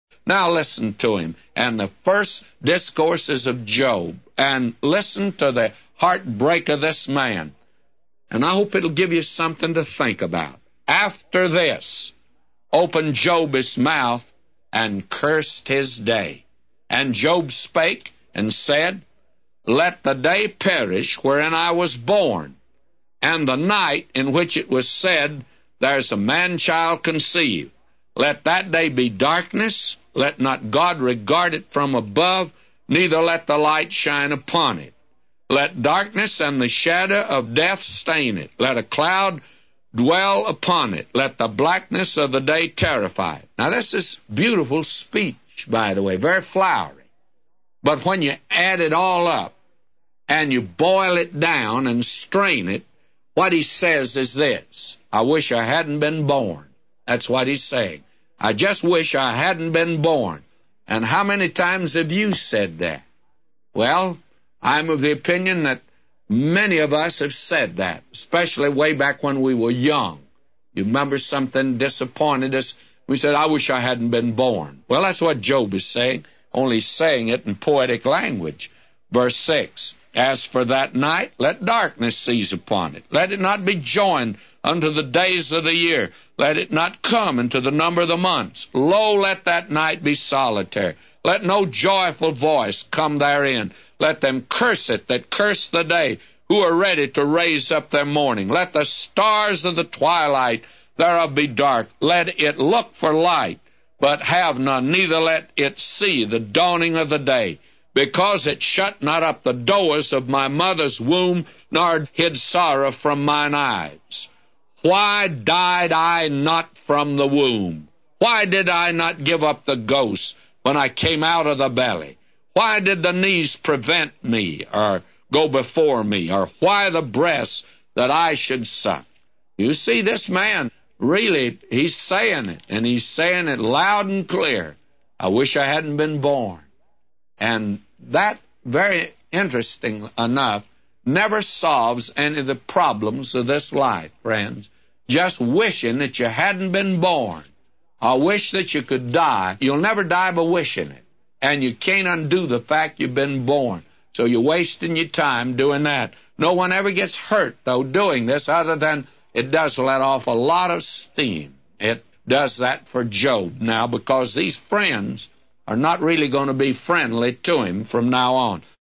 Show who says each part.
Speaker 1: Now listen to him. And the first discourses of Job. And listen to the heartbreak of this man. And I hope it'll give you something to think about. After this, opened Job his mouth and cursed his day. And Job spake and said, Let the day perish wherein I was born, and the night in which it was said, There's a man-child conceived. Let that day be darkness, let not God regard it from above, neither let the light shine upon it. Let darkness and the shadow of death stain it. Let a cloud dwell upon it. Let the blackness of the day terrify it. Now this is beautiful speech, by the way, very flowery. But when you add it all up, and you boil it down and strain it, what he says is this: I wish I hadn't been born. That's what he's saying. I just wish I hadn't been born. And how many times have you said that? Well, I'm of the opinion that many of us have said that, especially way back when we were young. You remember something disappointed us? We said, I wish I hadn't been born. Well, that's what Job is saying, only saying it in poetic language. Verse 6, As for that night, let darkness seize upon it. Let it not be joined unto the days of the year. Let it not come into the number of the months. Lo, let that night be solitary. Let no joyful voice come therein. Let them curse it that curse the day, who are ready to raise up their mourning. Let the stars of the twilight thereof be dark. Let it look for light, but have none, neither let it see the dawning of the day. Because it shut not up the doors of my mother's womb, nor hid sorrow from mine eyes. Why died I not from the womb? Why did I not give up the ghost when I came out of the belly? Why did the knees prevent me, or go before me, or why the breasts that I should suck? You see, this man, really, he's saying it, and he's saying it loud and clear. I wish I hadn't been born. And that, very interesting enough, never solves any of the problems of this life, friends. Just wishing that you hadn't been born. I wish that you could die. You'll never die by wishing it. And you can't undo the fact you've been born. So you're wasting your time doing that. No one ever gets hurt, though, doing this, other than it does let off a lot of steam. It does that for Job now, because these friends are not really going to be friendly to him from now on.